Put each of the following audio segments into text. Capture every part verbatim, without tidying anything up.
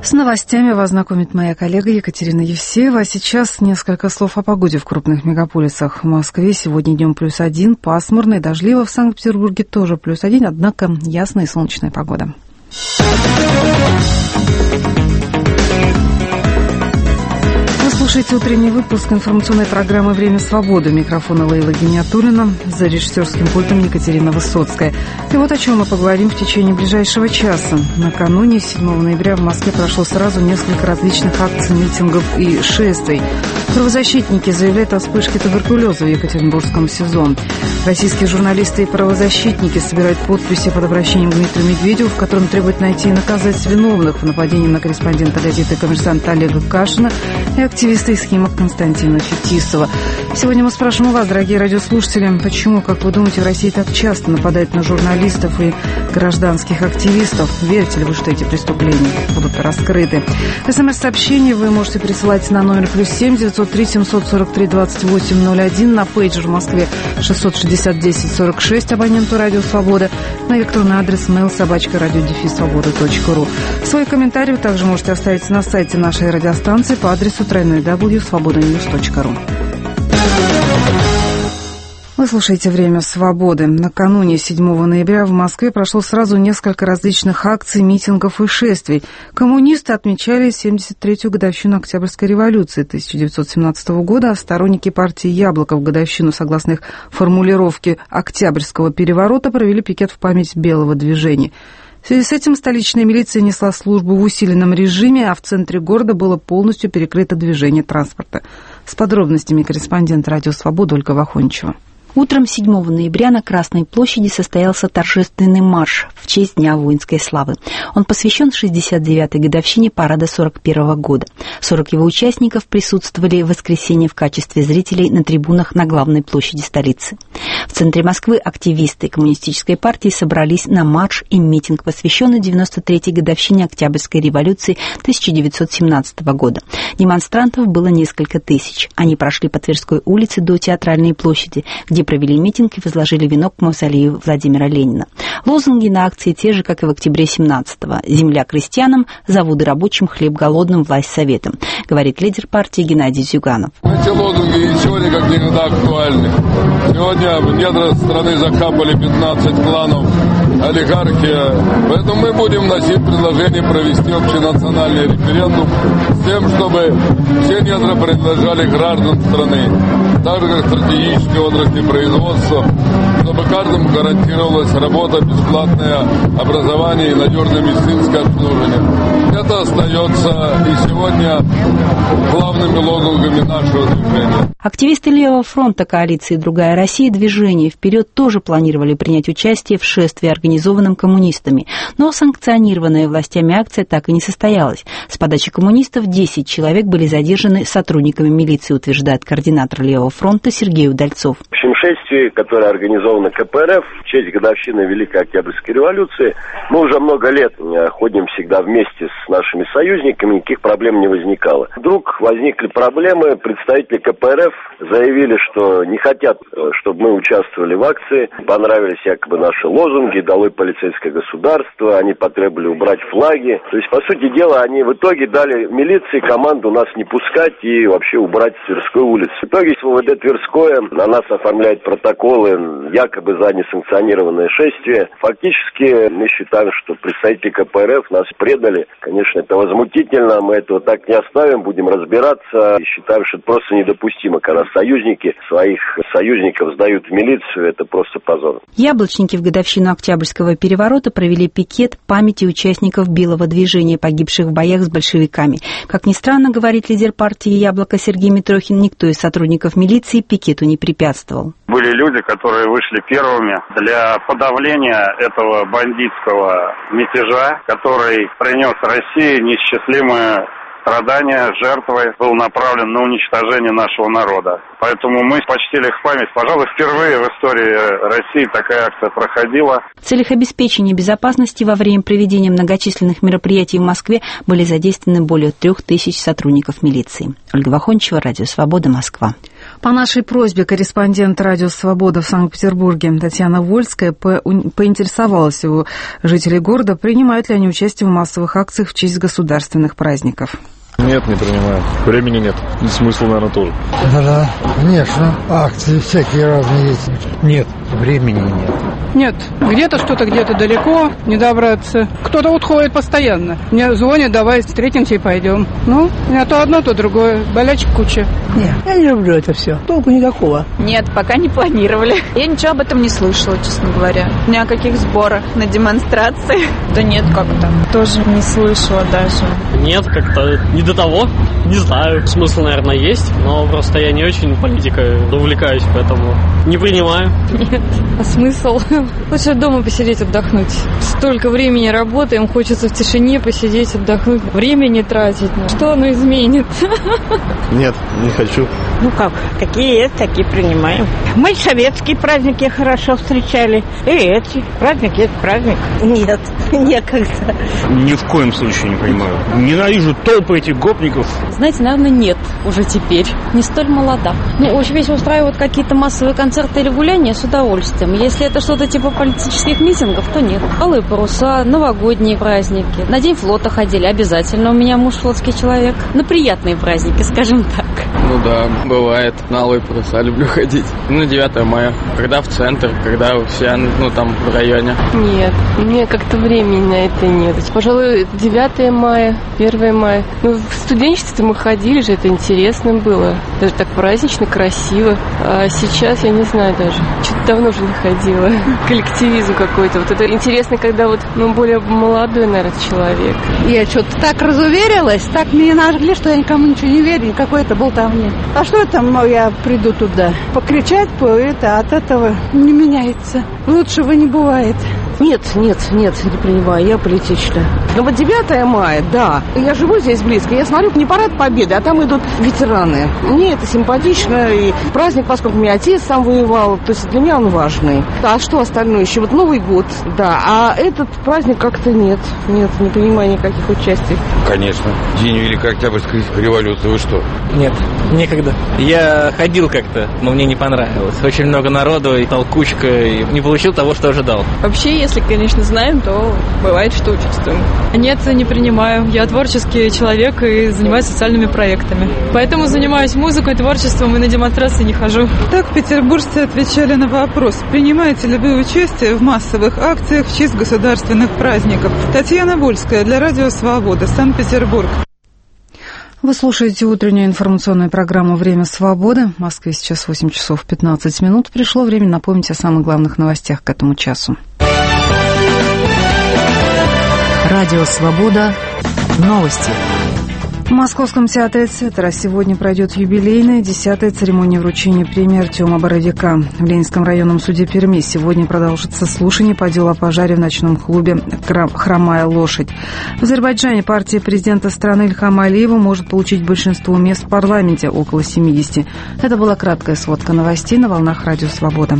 С новостями вас знакомит моя коллега Екатерина Евсеева. А сейчас несколько слов о погоде в крупных мегаполисах. В Москве сегодня днем плюс один, пасмурно и дождливо. В Санкт-Петербурге тоже плюс один, однако ясная и солнечная погода. Вы слушаете утренний выпуск информационной программы «Время свободы». Микрофона Лейла Гениатуллина, за режиссерским пультом Екатерина Высоцкая. И вот о чем мы поговорим в течение ближайшего часа. Накануне седьмого ноября в Москве прошло сразу несколько различных акций, митингов и шествий. Правозащитники заявляют о вспышке туберкулеза в Екатеринбургском СИЗО. Российские журналисты и правозащитники собирают подписи под обращением к Дмитрию Медведеву, в котором требуют найти и наказать виновных в нападении на корреспондента газеты «Коммерсант» Олега Кашина и активиста из Химок Константина Фетисова. Сегодня мы спрашиваем у вас, дорогие радиослушатели, почему, как вы думаете, в России так часто нападают на журналистов и гражданских активистов? Верите ли вы, что эти преступления будут раскрыты? СМС-сообщение вы можете присылать на номер плюс семь девятьсот три семьсот сорок три двадцать восемь ноль один, на пейджер в Москве шестьсот шестьдесят десять сорок шесть, абоненту Радио Свобода, на электронный адрес mail собачка радио дефис свобода точка ру. Свои комментарии вы также можете оставить на сайте нашей радиостанции по адресу дабл ю дабл ю дабл ю точка свобода ньюс точка ру. Вы слушаете «Время свободы». Накануне седьмого ноября в Москве прошло сразу несколько различных акций, митингов и шествий. Коммунисты отмечали семьдесят третью годовщину Октябрьской революции тысяча девятьсот семнадцатого года, а сторонники партии «Яблоко» в годовщину, согласно их формулировке Октябрьского переворота, провели пикет в память Белого движения. В связи с этим столичная милиция несла службу в усиленном режиме, а в центре города было полностью перекрыто движение транспорта. С подробностями корреспондент «Радио Свобода» Ольга Вахончева. Утром седьмого ноября на Красной площади состоялся торжественный марш в честь Дня воинской славы. Он посвящен шестьдесят девятой годовщине парада сорок первого года. сорок его участников присутствовали в воскресенье в качестве зрителей на трибунах на главной площади столицы. В центре Москвы активисты Коммунистической партии собрались на марш и митинг, посвященный девяносто третьей годовщине Октябрьской революции тысяча девятьсот семнадцатого года. Демонстрантов было несколько тысяч. Они прошли по Тверской улице до Театральной площади, где провели митинг и возложили венок к мавзолею Владимира Ленина. Лозунги на акции те же, как и в октябре семнадцатого. «Земля крестьянам, заводы рабочим, хлеб голодным, власть советам», говорит лидер партии Геннадий Зюганов. Эти лозунги сегодня как никогда актуальны. Сегодня в недра страны закапали пятнадцать кланов, олигархия. Поэтому мы будем вносить предложение провести общенациональный референдум с тем, чтобы все недра принадлежали гражданам страны, так же как стратегические отрасли производства, чтобы каждому гарантировалась работа, бесплатное образование и надежное медицинское обслуживание. Это остается и сегодня главными лозунгами нашего движения. Активисты Левого фронта коалиции «Другая Россия» движение «Вперед» тоже планировали принять участие в шествии, организованном коммунистами, но санкционированная властями акция так и не состоялась. С подачи коммунистов десять человек были задержаны сотрудниками милиции, утверждает координатор Левого фронта Сергей Удальцов. В общем, шествие, которое организовано ка пэ эр эф в честь годовщины Великой Октябрьской революции, мы уже много лет ходим всегда вместе с нашими союзниками, никаких проблем не возникало. Вдруг возникли проблемы, представители ка пэ эр эф заявили, что не хотят, чтобы мы участвовали в акции, понравились якобы наши лозунги, долой полицейское государство, они потребовали убрать флаги. То есть, по сути дела, они в итоге дали милиции команду нас не пускать и вообще убрать с Тверской улицы. В итоге эс вэ дэ Тверское на нас оформляет протоколы якобы за несанкционированное шествие. Фактически мы считаем, что представители ка пэ эр эф нас предали. Конечно, это возмутительно, мы этого так не оставим, будем разбираться. И считаем, что это просто недопустимо, когда союзники своих союзников сдают в милицию, это просто позор. Яблочники в годовщину Октябрьского переворота провели пикет памяти участников Белого движения, погибших в боях с большевиками. Как ни странно, говорит лидер партии «Яблоко» Сергей Митрохин, никто из сотрудников милиции пикету не препятствовал. Были люди, которые вышли первыми для подавления этого бандитского мятежа, который принес России неисчислимые страдания, жертвы, был направлен на уничтожение нашего народа. Поэтому мы почтили их память. Пожалуй, впервые в истории России такая акция проходила. В целях обеспечения безопасности во время проведения многочисленных мероприятий в Москве были задействованы более трех тысяч сотрудников милиции. Ольга Вахончева, Радио Свобода, Москва. По нашей просьбе корреспондент «Радио Свобода» в Санкт-Петербурге Татьяна Вольская по- поинтересовалась у жителей города, принимают ли они участие в массовых акциях в честь государственных праздников. Нет, не принимаю. Времени нет. И смысл, наверное, тоже. Да-да, конечно. Акции всякие разные есть. Нет, времени нет. Нет, где-то что-то где-то далеко, не добраться. Кто-то уходит постоянно. Мне звонят, давай встретимся и пойдем. Ну, не то одно, то другое. Болячек куча. Нет, я не люблю это все. Толку никакого. Нет, пока не планировали. Я ничего об этом не слышала, честно говоря. Ни о каких сборах на демонстрации. Да нет, как-то. Тоже не слышала даже. Нет, как-то не до того. Не знаю. Смысл, наверное, есть, но просто я не очень политикой увлекаюсь, поэтому не принимаю. Нет. А смысл? Лучше дома посидеть, отдохнуть. Столько времени работаем, хочется в тишине посидеть, отдохнуть. Время не тратить. Что оно изменит? Нет, не хочу. Ну как, какие есть, такие принимаем. Мы советские праздники хорошо встречали. И эти. Праздник есть праздник. Нет, некогда. Ни в коем случае не понимаю. Ненавижу толпы этих гопников. Знаете, наверное, нет уже теперь. Не столь молода. Ну, очень если устраивают какие-то массовые концерты или гуляния, с удовольствием. Если это что-то типа политических митингов, то нет. Алые паруса, новогодние праздники. На День флота ходили обязательно. У меня муж флотский человек. На приятные праздники, скажем так. Ну да, бывает. На алые паруса люблю ходить. На девятое мая. Когда в центр, когда все, ну там в районе. Нет, мне как-то времени на это нет. Пожалуй, девятое мая, первое мая. Ну, в студенчестве мы ходили же, это интересно было. Даже так празднично, красиво. А сейчас я не знаю даже. Что-то давно уже не ходила. Коллективизм какой-то. Вот это интересно, когда вот, ну, более молодой, наверное, человек. Я что-то так разуверилась, так мне нажгли, что я никому ничего не верю, никакой это болтовни. А что это, ну, я приду туда? Покричать, по это, от этого не меняется. Лучшего не бывает. Нет, нет, нет, не принимаю, я политичная. Ну вот девятое мая, да, я живу здесь близко, я смотрю, не парад Победы, а там идут ветераны. Мне это симпатично, и праздник, поскольку у меня отец сам воевал, то есть для меня он важный. А что остальное еще? Вот Новый год, да, а этот праздник как-то нет, нет, не принимаю никаких участий. Конечно, День Великой Октябрьской революции, вы что? Нет, некогда. Я ходил как-то, но мне не понравилось. Очень много народу и толкучка, и не получил того, что ожидал. Вообще, если, конечно, знаем, то бывает, что участвуем. Нет, не принимаю. Я творческий человек и занимаюсь социальными проектами. Поэтому занимаюсь музыкой, творчеством и на демонстрации не хожу. Так петербуржцы отвечали на вопрос, принимаете ли вы участие в массовых акциях в честь государственных праздников. Татьяна Вольская для Радио Свобода, Санкт-Петербург. Вы слушаете утреннюю информационную программу «Время свободы». В Москве сейчас восемь часов пятнадцать минут. Пришло время напомнить о самых главных новостях к этому часу. Радио «Свобода». Новости. В Московском театре «Цетра» сегодня пройдет юбилейная десятая церемония вручения премии Артема Боровика. В Ленинском районном суде Перми сегодня продолжится слушание по делу о пожаре в ночном клубе «Хромая лошадь». В Азербайджане партия президента страны Ильхама Алиева может получить большинство мест в парламенте, около семидесяти. Это была краткая сводка новостей на волнах Радио «Свобода».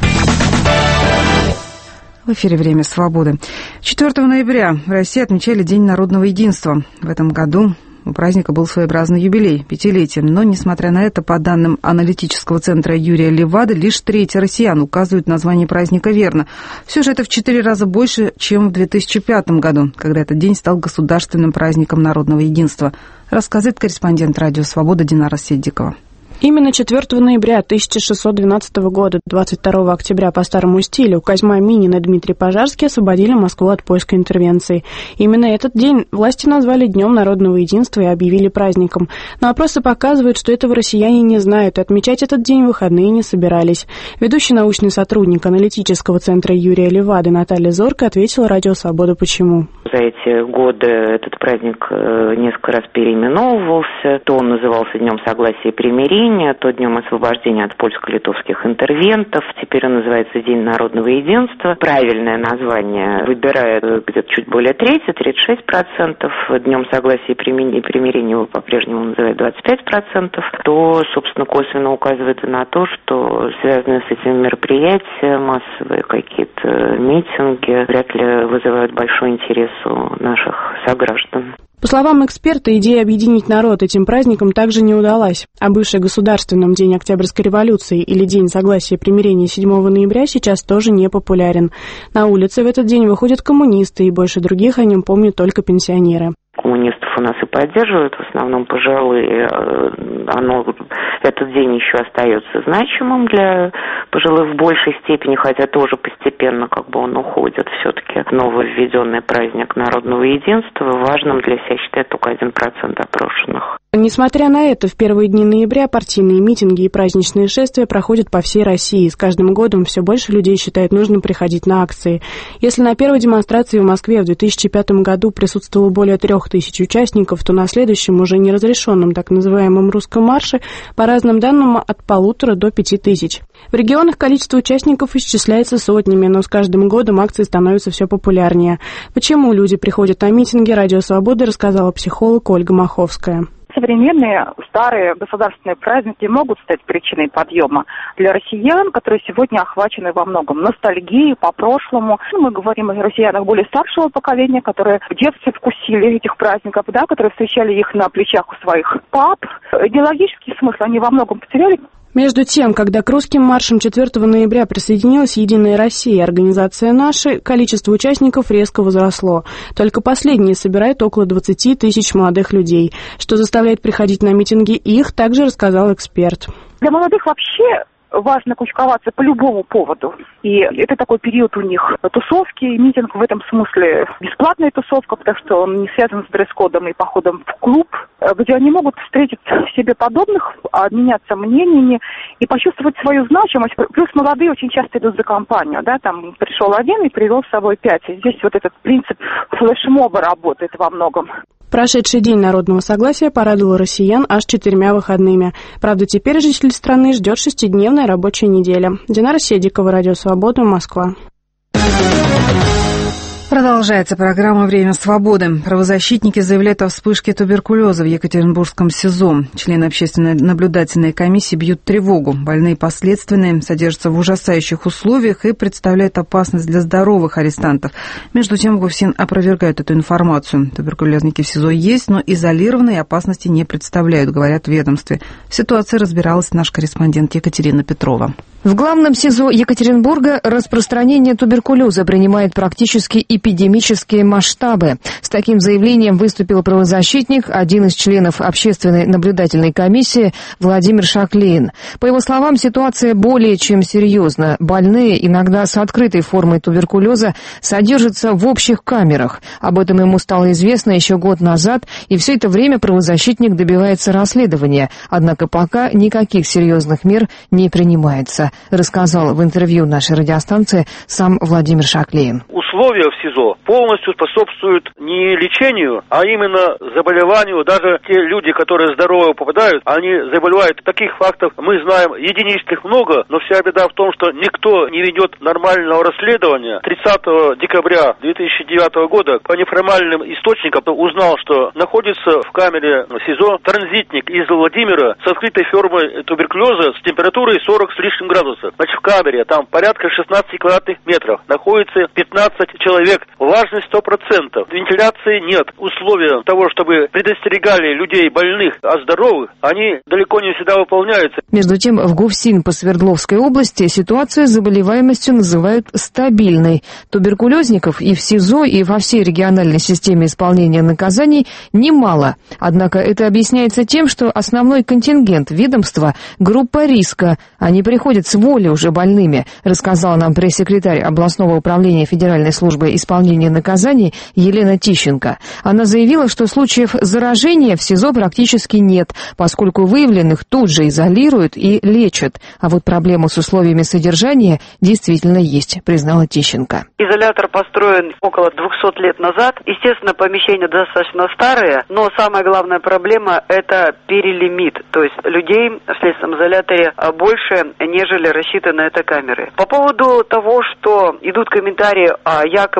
В эфире «Время свободы». четвёртого ноября в России отмечали День народного единства. В этом году у праздника был своеобразный юбилей, пятилетие. Но, несмотря на это, по данным аналитического центра Юрия Левады, лишь треть россиян указывают название праздника верно. Все же это в четыре раза больше, чем в две тысячи пятом году, когда этот день стал государственным праздником народного единства, рассказывает корреспондент «Радио Свобода» Динара Седдикова. Именно четвёртого ноября тысяча шестьсот двенадцатого года, двадцать второго октября по старому стилю, Козьма Минин и Дмитрий Пожарский освободили Москву от польской интервенции. Именно этот день власти назвали Днем народного единства и объявили праздником. Но опросы показывают, что этого россияне не знают, и отмечать этот день в выходные не собирались. Ведущий научный сотрудник аналитического центра Юрия Левады Наталья Зорко ответила Радио Свобода почему. За эти годы этот праздник несколько раз переименовывался. То он назывался Днем согласия и примирения, то Днем освобождения от польско-литовских интервентов. Теперь он называется День народного единства. Правильное название выбирает где-то чуть более трети, тридцать шесть процентов. Днем согласия и примирения его по-прежнему называют двадцать пять процентов. То, собственно, косвенно указывает и на то, что связанные с этим мероприятия, массовые какие-то митинги, вряд ли вызывают большой интерес у наших сограждан. По словам эксперта, идея объединить народ этим праздником также не удалась, а бывший государственным День Октябрьской революции или День согласия и примирения седьмого ноября сейчас тоже не популярен. На улице в этот день выходят коммунисты, и больше других о нем помнят только пенсионеры. Коммунистов у нас и поддерживают, в основном пожилые. Оно, этот день еще остается значимым для пожилых в большей степени, хотя тоже постепенно как бы он уходит. Все-таки нововведенный праздник народного единства важным для себя считает только один процент опрошенных. Несмотря на это, в первые дни ноября партийные митинги и праздничные шествия проходят по всей России. С каждым годом все больше людей считают нужным приходить на акции. Если на первой демонстрации в Москве в две тысячи пятом году присутствовало более трех тысяч участников, то на следующем, уже неразрешенном так называемом русском марше, по разным данным, от полутора до пяти тысяч. В регионах количество участников исчисляется сотнями, но с каждым годом акции становятся все популярнее. Почему люди приходят на митинги, Радио Свободы рассказала психолог Ольга Маховская. Современные старые государственные праздники могут стать причиной подъема для россиян, которые сегодня охвачены во многом ностальгией по прошлому. Мы говорим о россиянах более старшего поколения, которые в детстве вкусили этих праздников, да, которые встречали их на плечах у своих пап. Идеологический смысл они во многом потеряли. Между тем, когда к русским маршам четвёртого ноября присоединилась «Единая Россия» и организация «Наши», количество участников резко возросло. Только последние собирают около двадцати тысяч молодых людей. Что заставляет приходить на митинги их, также рассказал эксперт. Для молодых вообще важно кучковаться по любому поводу. И это такой период у них тусовки. Митинг в этом смысле бесплатная тусовка, потому что он не связан с дресс-кодом и походом в клуб, где они могут встретить себе подобных, обменяться мнениями и почувствовать свою значимость. Плюс молодые очень часто идут за компанию. Да? Там пришел один и привел с собой пять. И здесь вот этот принцип флешмоба работает во многом. Прошедший День народного согласия порадовал россиян аж четырьмя выходными. Правда, теперь жителей страны ждет шестидневная рабочая неделя. Динара Седикова, Радио Свобода, Москва. Продолжается программа «Время свободы». Правозащитники заявляют о вспышке туберкулеза в Екатеринбургском СИЗО. Члены общественной наблюдательной комиссии бьют тревогу. Больные последственные содержатся в ужасающих условиях и представляют опасность для здоровых арестантов. Между тем, ГУФСИН опровергает эту информацию. Туберкулезники в СИЗО есть, но изолированные опасности не представляют, говорят в ведомстве. В ситуации разбиралась наш корреспондент Екатерина Петрова. В главном СИЗО Екатеринбурга распространение туберкулеза принимает практически эпидемические масштабы. С таким заявлением выступил правозащитник, один из членов общественной наблюдательной комиссии Владимир Шаклейн. По его словам, ситуация более чем серьезна. Больные, иногда с открытой формой туберкулеза, содержатся в общих камерах. Об этом ему стало известно еще год назад, и все это время правозащитник добивается расследования. Однако пока никаких серьезных мер не принимается, рассказал в интервью нашей радиостанции сам Владимир Шаклейн. Условия в СИЗО полностью способствуют не лечению, а именно заболеванию. Даже те люди, которые здоровы попадают, они заболевают. Таких фактов мы знаем единичных много, но вся беда в том, что никто не ведет нормального расследования. тридцатого декабря две тысячи девятого года по неформальным источникам узнал, что находится в камере СИЗО транзитник из Владимира с открытой формой туберкулеза с температурой сорок с лишним градусов. Значит, в камере там порядка шестнадцати квадратных метров находится пятнадцать человек. Влажность сто процентов. Вентиляции нет. Условия того, чтобы предостерегали людей больных от здоровых, они далеко не всегда выполняются. Между тем, в ГУФСИН по Свердловской области ситуацию с заболеваемостью называют стабильной. Туберкулезников и в СИЗО, и во всей региональной системе исполнения наказаний немало. Однако это объясняется тем, что основной контингент ведомства – группа риска. Они приходят с воли уже больными, рассказала нам пресс-секретарь областного управления Федеральной службы исполнения наказаний Елена Тищенко. Она заявила, что случаев заражения в СИЗО практически нет, поскольку выявленных тут же изолируют и лечат. А вот проблема с условиями содержания действительно есть, признала Тищенко. Изолятор построен около двухсот лет назад. Естественно, помещения достаточно старые, но самая главная проблема – это перелимит. То есть людей в следственном изоляторе больше, нежели рассчитаны этой камеры. По поводу того, что идут комментарии о якобы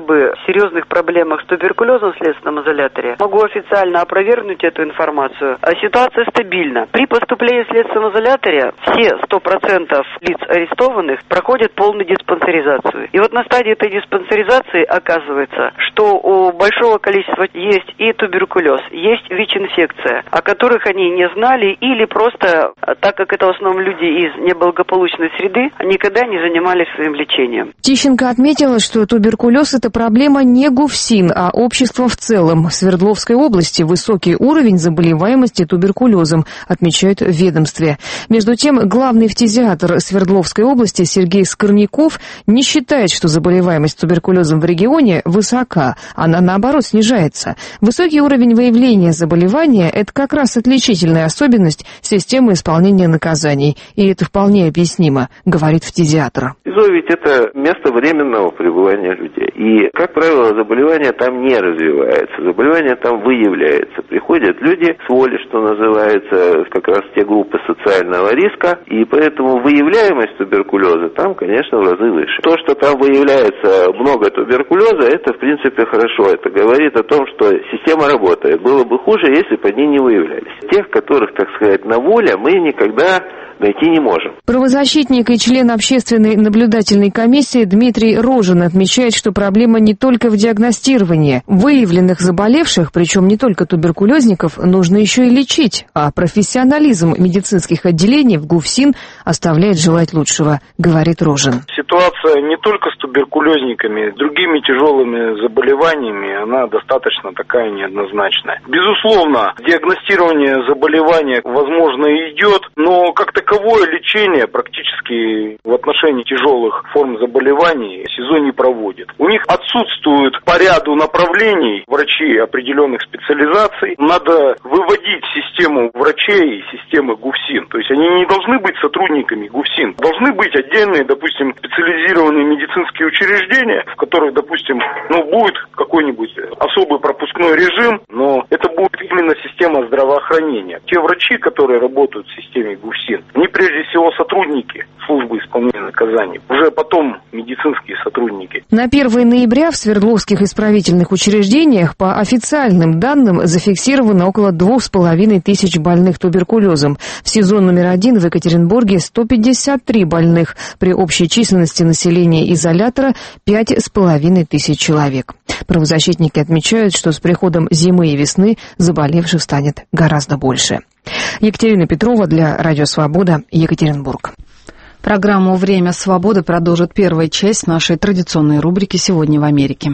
якобы серьезных проблемах с туберкулезом в следственном изоляторе. Могу официально опровергнуть эту информацию. А ситуация стабильна. При поступлении в следственном изоляторе все сто процентов лиц арестованных проходят полную диспансеризацию. И вот на стадии этой диспансеризации оказывается, что у большого количества есть и туберкулез, есть ВИЧ-инфекция, о которых они не знали или просто, так как это в основном люди из неблагополучной среды, никогда не занимались своим лечением. Тищенко отметила, что туберкулез – это проблема не ГУФСИН, а общества в целом. В Свердловской области высокий уровень заболеваемости туберкулезом, отмечают в ведомстве. Между тем, главный фтизиатр Свердловской области Сергей Скорняков не считает, что заболеваемость туберкулезом в регионе высока. Она, наоборот, снижается. Высокий уровень выявления заболевания – это как раз отличительная особенность системы исполнения наказаний. И это вполне объяснимо, говорит фтизиатр. СИЗО ведь это место временного пребывания людей. И, как правило, заболевание там не развивается. Заболевание там выявляется. Приходят люди с воли, что называется, как раз те группы социального риска. И поэтому выявляемость туберкулеза там, конечно, в разы выше. То, что там выявляется много туберкулеза, это, в принципе, хорошо. Это говорит о том, что система работает. Было бы хуже, если бы они не выявлялись. Тех, которых, так сказать, на воле, мы никогда найти не можем. Правозащитник и член общественной наблюдательной комиссии Дмитрий Рожин отмечает, что проблема не только в диагностировании. Выявленных заболевших, причем не только туберкулезников, нужно еще и лечить, а профессионализм медицинских отделений в ГУФСИН оставляет желать лучшего, говорит Рожин. Ситуация не только с туберкулезниками, с другими тяжелыми заболеваниями, она достаточно такая неоднозначная. Безусловно, диагностирование заболевания, возможно, идет, но как таковое лечение практически в отношении тяжелых форм заболеваний СИЗО не проводит. У них отсутствует по ряду направлений врачи определенных специализаций. Надо выводить систему врачей и системы ГУФСИН. То есть они не должны быть сотрудниками ГУФСИН. Должны быть отдельные, допустим, специализированные медицинские учреждения, в которых, допустим, ну, будет какой-нибудь особый пропускной режим, но это будет именно система здравоохранения. Те врачи, которые работают в системе ГУФСИН, они прежде всего сотрудники службы исполнения наказаний, уже потом медицинские сотрудники. На первое ноября в Свердловских исправительных учреждениях по официальным данным зафиксировано около двух с половиной тысяч больных туберкулезом. В СИЗО номер один в Екатеринбурге сто пятьдесят три больных. При общей численности населения изолятора пять с половиной тысяч человек. Правозащитники отмечают, что с приходом зимы и весны заболевших станет гораздо больше. Екатерина Петрова для Радио Свобода, Екатеринбург. Программу «Время свободы» продолжит первая часть нашей традиционной рубрики «Сегодня в Америке».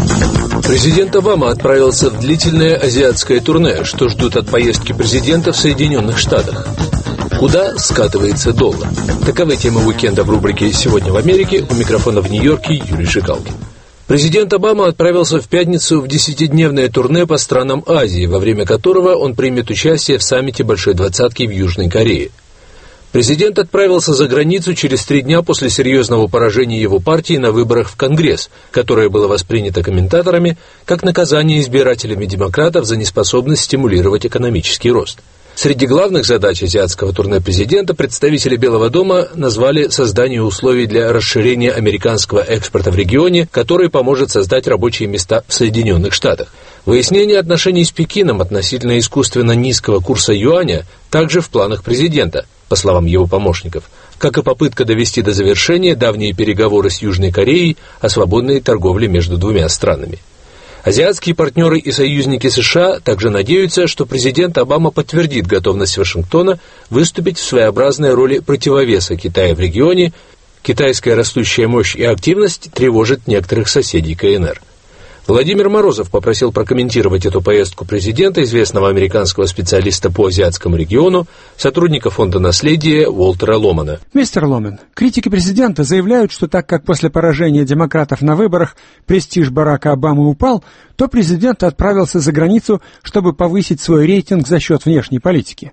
Президент Обама отправился в длительное азиатское турне. Что ждут от поездки президента в Соединенных Штатах? Куда скатывается доллар? Таковы темы уикенда в рубрике «Сегодня в Америке». У микрофона в Нью-Йорке Юрий Шикалкин. Президент Обама отправился в пятницу в десятидневное турне по странам Азии, во время которого он примет участие в саммите Большой Двадцатки в Южной Корее. Президент отправился за границу через три дня после серьезного поражения его партии на выборах в Конгресс, которое было воспринято комментаторами как наказание избирателями демократов за неспособность стимулировать экономический рост. Среди главных задач азиатского турне президента представители Белого дома назвали создание условий для расширения американского экспорта в регионе, который поможет создать рабочие места в Соединенных Штатах. Выяснение отношений с Пекином относительно искусственно низкого курса юаня также в планах президента, по словам его помощников, как и попытка довести до завершения давние переговоры с Южной Кореей о свободной торговле между двумя странами. Азиатские партнеры и союзники США также надеются, что президент Обама подтвердит готовность Вашингтона выступить в своеобразной роли противовеса Китая в регионе. Китайская растущая мощь и активность тревожит некоторых соседей КНР. Владимир Морозов попросил прокомментировать эту поездку президента, известного американского специалиста по азиатскому региону, сотрудника фонда наследия Уолтера Ломана. Мистер Ломан, критики президента заявляют, что так как после поражения демократов на выборах престиж Барака Обамы упал, то президент отправился за границу, чтобы повысить свой рейтинг за счет внешней политики.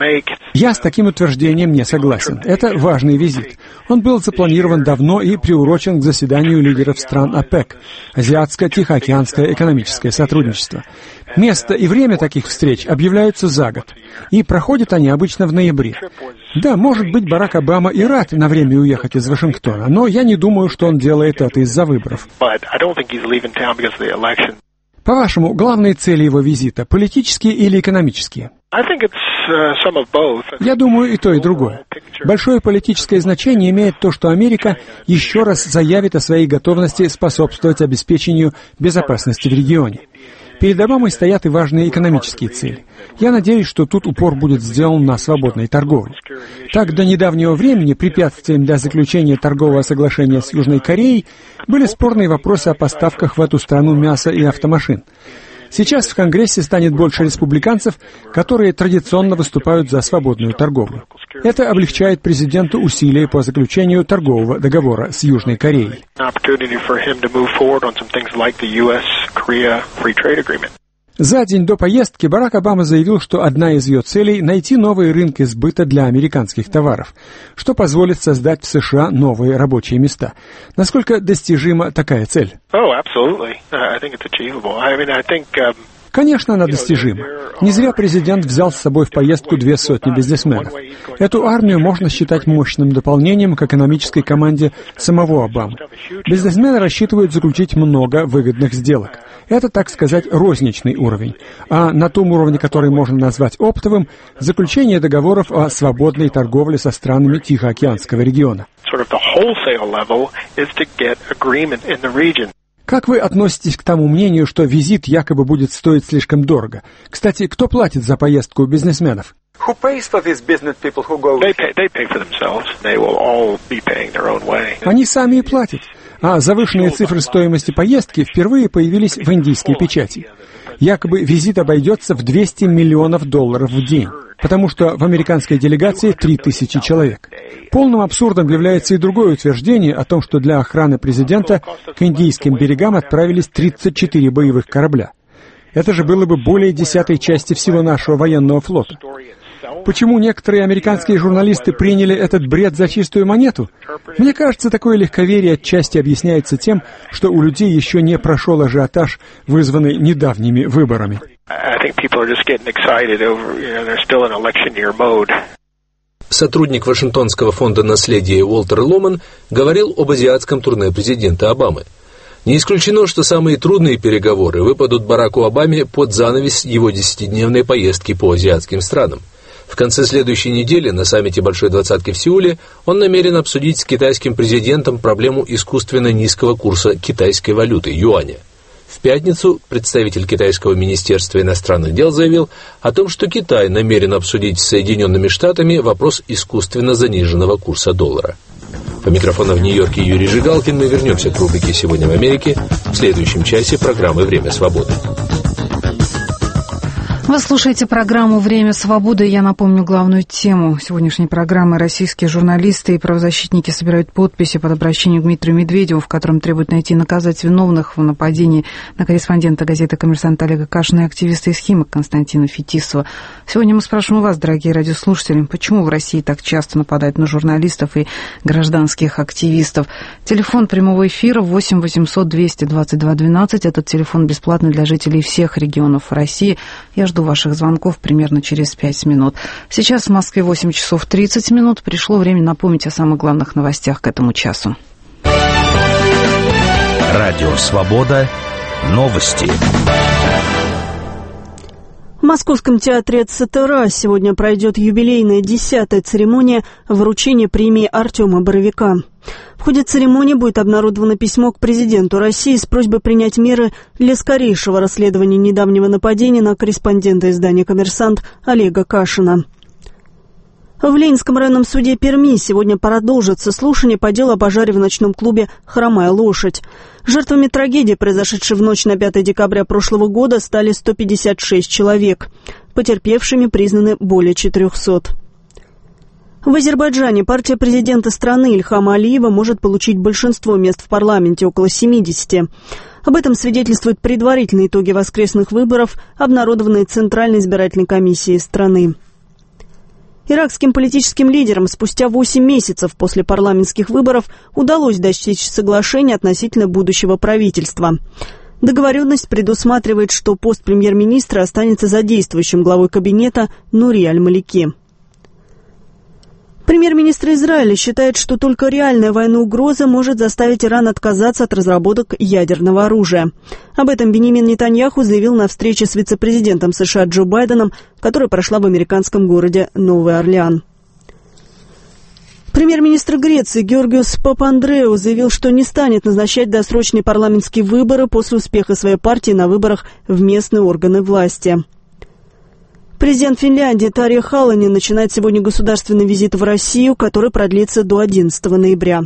Я с таким утверждением не согласен. Это важный визит. Он был запланирован давно и приурочен приурочен к заседанию лидеров стран ОПЕК, Азиатско-Тихоокеанское экономическое сотрудничество. Место и время таких встреч объявляются за год, и проходят они обычно в ноябре. Да, может быть, Барак Обама и рад на время уехать из Вашингтона, но я не думаю, что он делает это из-за выборов. По-вашему, главные цели его визита – политические или экономические? Я думаю, и то, и другое. Большое политическое значение имеет то, что Америка еще раз заявит о своей готовности способствовать обеспечению безопасности в регионе. Перед Обамой стоят и важные экономические цели. Я надеюсь, что тут упор будет сделан на свободной торговле. Так, до недавнего времени препятствием для заключения торгового соглашения с Южной Кореей были спорные вопросы о поставках в эту страну мяса и автомашин. Сейчас в Конгрессе станет больше республиканцев, которые традиционно выступают за свободную торговлю. Это облегчает президенту усилия по заключению торгового договора с Южной Кореей. За день до поездки Барак Обама заявил, что одна из ее целей – найти новые рынки сбыта для американских товаров, что позволит создать в США новые рабочие места. Насколько достижима такая цель? Конечно, она достижима. Не зря президент взял с собой в поездку две сотни бизнесменов. Эту армию можно считать мощным дополнением к экономической команде самого Обамы. Бизнесмены рассчитывают заключить много выгодных сделок. Это, так сказать, розничный уровень. А на том уровне, который можно назвать оптовым, заключение договоров о свободной торговле со странами Тихоокеанского региона. Как вы относитесь к тому мнению, что визит якобы будет стоить слишком дорого? Кстати, кто платит за поездку бизнесменов? Они сами и платят. А завышенные цифры стоимости поездки впервые появились в индийской печати. Якобы визит обойдется в двести миллионов долларов в день, потому что в американской делегации три тысячи человек. Полным абсурдом является и другое утверждение о том, что для охраны президента к индийским берегам отправились тридцать четыре боевых корабля. Это же было бы более десятой части всего нашего военного флота. Почему некоторые американские журналисты приняли этот бред за чистую монету? Мне кажется, такое легковерие отчасти объясняется тем, что у людей еще не прошел ажиотаж, вызванный недавними выборами. Сотрудник Вашингтонского фонда наследия Уолтер Ломан говорил об азиатском турне президента Обамы. Не исключено, что самые трудные переговоры выпадут Бараку Обаме под занавес его десятидневной поездки по азиатским странам. В конце следующей недели на саммите Большой Двадцатки в Сеуле он намерен обсудить с китайским президентом проблему искусственно низкого курса китайской валюты – юаня. В пятницу представитель китайского министерства иностранных дел заявил о том, что Китай намерен обсудить с Соединенными Штатами вопрос искусственно заниженного курса доллара. По микрофону в Нью-Йорке Юрий Жигалкин. Мы вернемся к рубрике «Сегодня в Америке» в следующем часе программы «Время свободы». Вы слушаете программу «Время свободы». Я напомню главную тему сегодняшней программы. Российские журналисты и правозащитники собирают подписи под обращением к Дмитрию Медведеву, в котором требуют найти и наказать виновных в нападении на корреспондента газеты «Коммерсант» Олега Кашина и активиста из «Химок» Константина Фетисова. Сегодня мы спрашиваем у вас, дорогие радиослушатели, почему в России так часто нападают на журналистов и гражданских активистов? Телефон прямого эфира восемь восемьсот двести двадцать два двенадцать. Этот телефон бесплатный для жителей всех регионов России. Я жду ваших звонков примерно через пять минут. Сейчас в Москве восемь часов тридцать минут. Пришло время напомнить о самых главных новостях к этому часу. Радио «Свобода». Новости. В Московском театре ЦТРА сегодня пройдет юбилейная десятая церемония вручения премии Артема Боровика. В ходе церемонии будет обнародовано письмо к президенту России с просьбой принять меры для скорейшего расследования недавнего нападения на корреспондента издания «Коммерсант» Олега Кашина. В Ленинском районном суде Перми сегодня продолжится слушание по делу о пожаре в ночном клубе «Хромая лошадь». Жертвами трагедии, произошедшей в ночь на пятое декабря прошлого года, стали сто пятьдесят шесть человек. Потерпевшими признаны более четырехсот. В Азербайджане партия президента страны Ильхама Алиева может получить большинство мест в парламенте, около семидесяти. Об этом свидетельствуют предварительные итоги воскресных выборов, обнародованные Центральной избирательной комиссией страны. Иракским политическим лидерам спустя восемь месяцев после парламентских выборов удалось достичь соглашения относительно будущего правительства. Договоренность предусматривает, что пост премьер-министра останется за действующим главой кабинета Нури аль-Малики. Премьер-министр Израиля считает, что только реальная военная угроза может заставить Иран отказаться от разработок ядерного оружия. Об этом Биньямин Нетаньяху заявил на встрече с вице-президентом США Джо Байденом, которая прошла в американском городе Новый Орлеан. Премьер-министр Греции Георгиос Папандреou заявил, что не станет назначать досрочные парламентские выборы после успеха своей партии на выборах в местные органы власти. Президент Финляндии Тарja Халонен начинает сегодня государственный визит в Россию, который продлится до одиннадцатого ноября.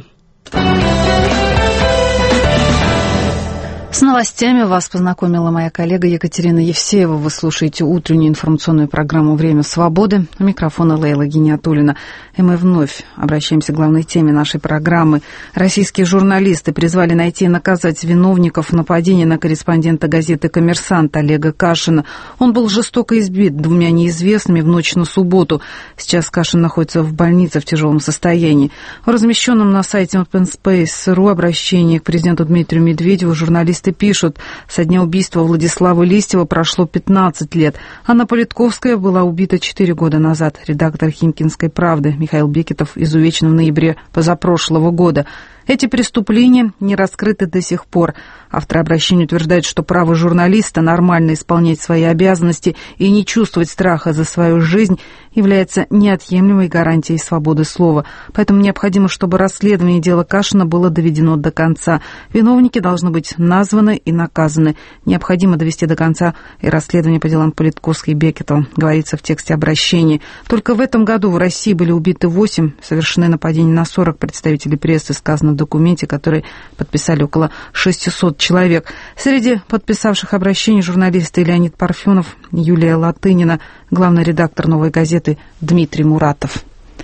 С новостями вас познакомила моя коллега Екатерина Евсеева. Вы слушаете утреннюю информационную программу «Время свободы». У микрофона Лейла Гиниатуллина. И мы вновь обращаемся к главной теме нашей программы. Российские журналисты призвали найти и наказать виновников нападения на корреспондента газеты «Коммерсант» Олега Кашина. Он был жестоко избит двумя неизвестными в ночь на субботу. Сейчас Кашин находится в больнице в тяжелом состоянии. В размещенном на сайте open space точка ру обращении к президенту Дмитрию Медведеву журналисты пишут: со дня убийства Владислава Листьева прошло пятнадцать лет. Анна Политковская была убита четыре года назад. Редактор «Химкинской правды» Михаил Бекетов изувечен в ноябре позапрошлого года. Эти преступления не раскрыты до сих пор. Авторы обращения утверждают, что право журналиста нормально исполнять свои обязанности и не чувствовать страха за свою жизнь является неотъемлемой гарантией свободы слова. Поэтому необходимо, чтобы расследование дела Кашина было доведено до конца. Виновники должны быть названы и наказаны. Необходимо довести до конца и расследование по делам Политковской и Бекетова, говорится в тексте обращения. Только в этом году в России были убиты восемь, совершены нападения на сорок представителей прессы, сказано в документе, который подписали около шестисот человек. Среди подписавших обращение журналисты Леонид Парфенов, Юлия Латынина, главный редактор «Новой газеты» Дмитрий Муратов.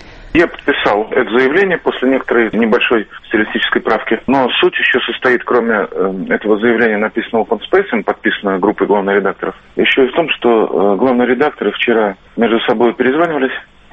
Я подписал это заявление после некоторой небольшой стилистической правки, но суть еще состоит, кроме э, этого заявления, написанного open space, подписанного группой главных редакторов, еще и в том, что э, главные редакторы вчера между собой перезванивались.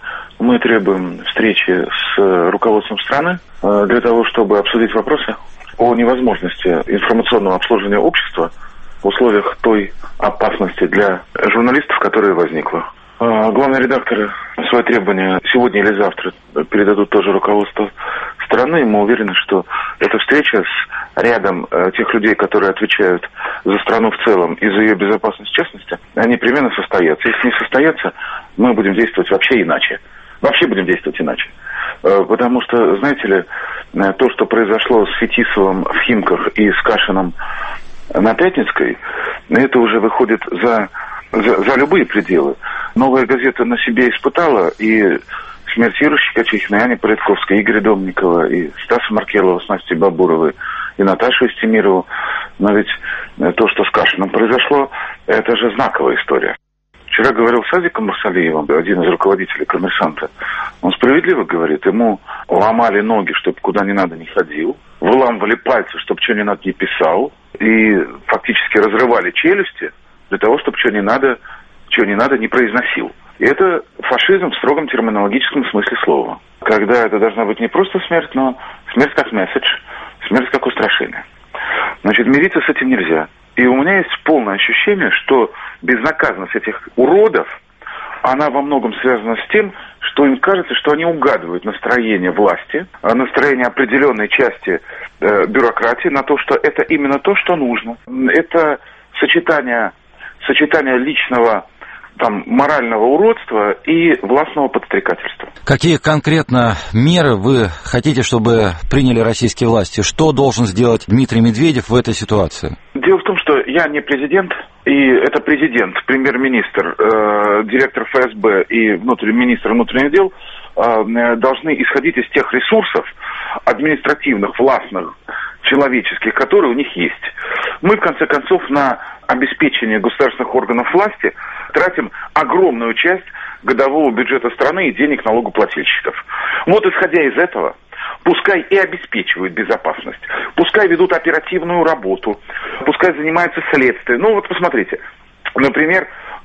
Мы требуем встречи с руководством страны э, для того, чтобы обсудить вопросы о невозможности информационного обслуживания общества в условиях той опасности для журналистов, которая возникла. Главные редакторы свои требования сегодня или завтра передадут тоже руководству страны, и мы уверены, что эта встреча с рядом тех людей, которые отвечают за страну в целом и за ее безопасность в частности, они непременно состоятся. Если не состоятся, мы будем действовать вообще иначе. Вообще будем действовать иначе. Потому что, знаете ли, то, что произошло с Фетисовым в Химках и с Кашиным на Пятницкой, это уже выходит за, за, за любые пределы. «Новая газета» на себе испытала и смерть Иры Щекочихиной, Ани Политковской, Игоря Домникова, и Стаса Маркелова с Настей Бабуровой, и Наташу Истемирову. Но ведь то, что с Кашиным произошло, это же знаковая история. Вчера говорил с Азиком Мурсалиевым, один из руководителей «Коммерсанта». Он справедливо говорит, ему ломали ноги, чтобы куда не надо не ходил, выламывали пальцы, чтобы что не надо не писал, и фактически разрывали челюсти для того, чтобы что не надо, что не надо не произносил. И это фашизм в строгом терминологическом смысле слова. Когда это должна быть не просто смерть, но смерть как месседж, смерть как устрашение. Значит, мириться с этим нельзя. И у меня есть полное ощущение, что безнаказанность этих уродов, она во многом связана с тем, что им кажется, что они угадывают настроение власти, настроение определенной части э, бюрократии на то, что это именно то, что нужно. Это сочетание, сочетание личного там, морального уродства и властного подстрекательства. Какие конкретно меры вы хотите, чтобы приняли российские власти? Что должен сделать Дмитрий Медведев в этой ситуации? Дело в том, что я не президент, и это президент, премьер-министр, э, директор эф эс бэ и внутренний министр внутренних дел э, должны исходить из тех ресурсов административных, властных, человеческих, которые у них есть. Мы, в конце концов, на обеспечение государственных органов власти тратим огромную часть годового бюджета страны и денег налогоплательщиков. Вот исходя из этого, пускай и обеспечивают безопасность, пускай ведут оперативную работу, пускай занимаются следствием. Ну вот посмотрите, например,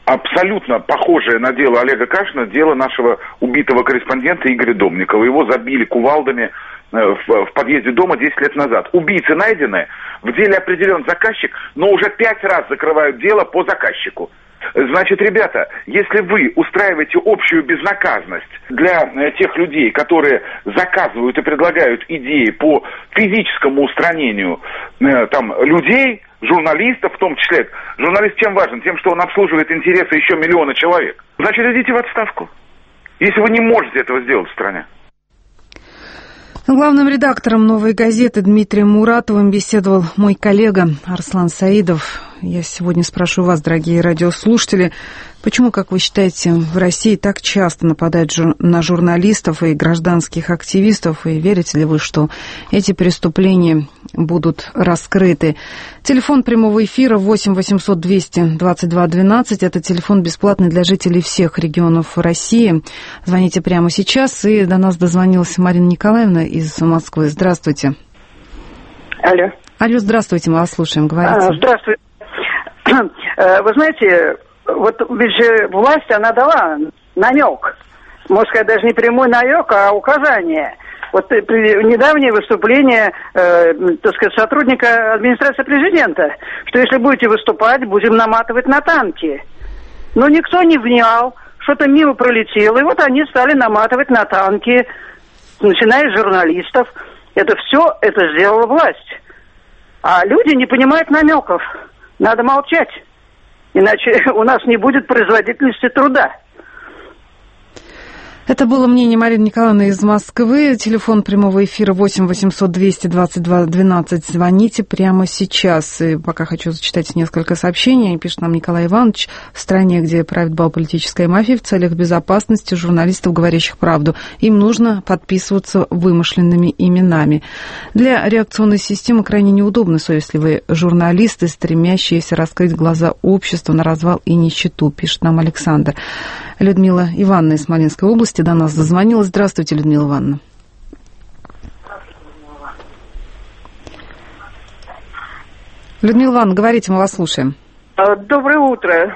абсолютно похожее на дело Олега Кашина, дело нашего убитого корреспондента Игоря Домникова. Его забили кувалдами в, в подъезде дома десять лет назад. Убийцы найдены, в деле определен заказчик, но уже пять раз закрывают дело по заказчику. Значит, ребята, если вы устраиваете общую безнаказанность для тех людей, которые заказывают и предлагают идеи по физическому устранению там, людей, журналистов в том числе, журналист чем важен? Тем, что он обслуживает интересы еще миллиона человек. Значит, идите в отставку, если вы не можете этого сделать в стране. Главным редактором «Новой газеты» Дмитрием Муратовым беседовал мой коллега Арслан Саидов. Я сегодня спрошу вас, дорогие радиослушатели, почему, как вы считаете, в России так часто нападают жур- на журналистов и гражданских активистов, и верите ли вы, что эти преступления будут раскрыты? Телефон прямого эфира восемь восемьсот двести двадцать два двенадцать, это телефон бесплатный для жителей всех регионов России. Звоните прямо сейчас, и до нас дозвонилась Марина Николаевна из Москвы. Здравствуйте. Алло. Алло, здравствуйте, мы вас слушаем, говорите. А, здравствуйте. Вы знаете, вот ведь же власть, она дала намек, можно сказать, даже не прямой намек, а указание. Вот недавнее выступление, э, так сказать, сотрудника администрации президента, что если будете выступать, будем наматывать на танки. Но никто не внял, что-то мимо пролетело, и вот они стали наматывать на танки, начиная с журналистов. Это все, это сделала власть. А люди не понимают намеков. Надо молчать, иначе у нас не будет производительности труда. Это было мнение Марины Николаевны из Москвы. Телефон прямого эфира восемь восемьсот двести двадцать два двенадцать. Звоните прямо сейчас. И пока хочу зачитать несколько сообщений. Пишет нам Николай Иванович. В стране, где правит бал политическая мафия, в целях безопасности журналистов, говорящих правду, им нужно подписываться вымышленными именами. Для реакционной системы крайне неудобны совестливые журналисты, стремящиеся раскрыть глаза общества на развал и нищету, пишет нам Александр. Людмила Ивановна из Смоленской области до нас дозвонилась. Здравствуйте, Людмила Ивановна. Людмила Ивановна, говорите, мы вас слушаем. Доброе утро.